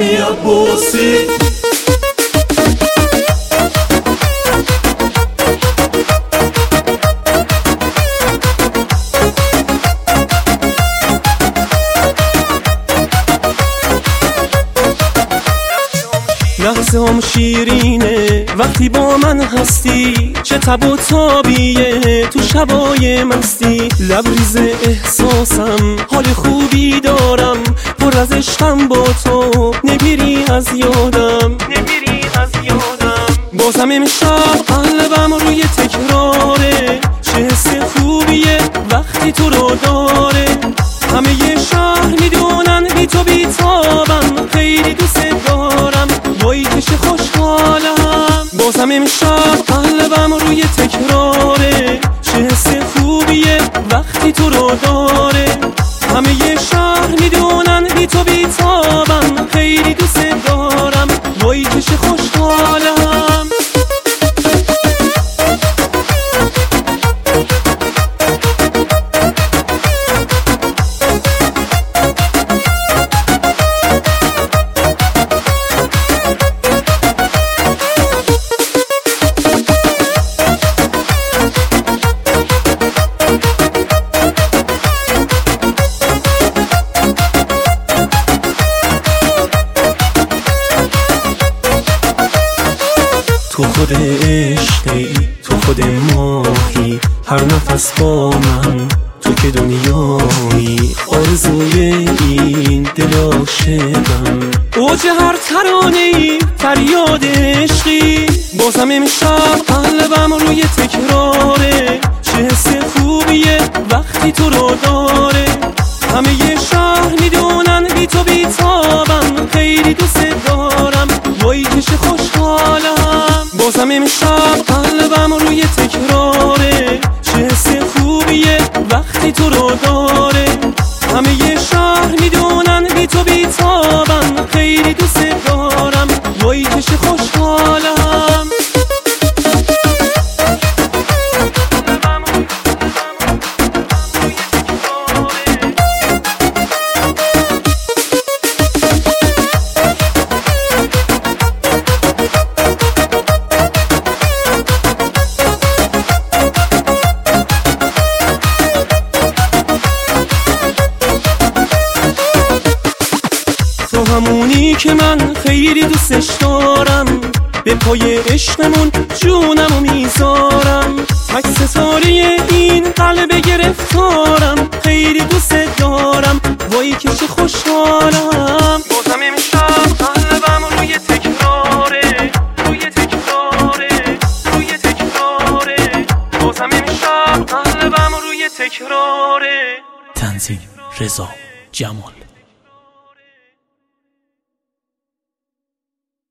علی عباسی. لحظه هم شیرینه وقتی با من هستی، چه تب و تابیه تو شبای مستی. لبریز احساسم حال خوبی دارم، پر از عشقم با تو نمیری از یادم. بازم امشب قلبم روی تکراره، چه حس خوبیه وقتی تو رو داره. همه شهر میدونن بی تو بی تابم، خیلی دوست دارم وای که چه خوشحالم. بازم امشب قلبم روی تکراره، چه حس خوبیه وقتی تو رو داره. همه شهر میدونن بی تو بی تابم، خیلی دوست دارم وای که چه خوشحالم. تو خود عشقی، تو خود ماهی، هر نفس با من تو که دنیایی. آرزوی این دل عاشقم، اوج هر ترانه‌ای فریاد عشقی. بازم امشب قلبم روی تکراره، چه حس خوبیه وقتی تو رو داره. همه شهر میدونن بی تو بی تابم، خیلی دوست دارم وای که چه خوشحالم. بازم امشب قلبم روی تکراره، چه حس خوبیه وقتی تو رو داره. همه شهر میدونن بی تو بی تابم، خیلی دوست دارم وای که چه خوشحالم. تو همونی که من خیلی دوستش دارم، به پای عشقمون جونمو میذارم. تک ستاره این قلب گرفتارم، خیلی دوست دارم وای که چه خوشحالم. بازم امشب قلبم روی تکراره، بازم امشب قلبم روی تکراره. تنظیم رضا جمال.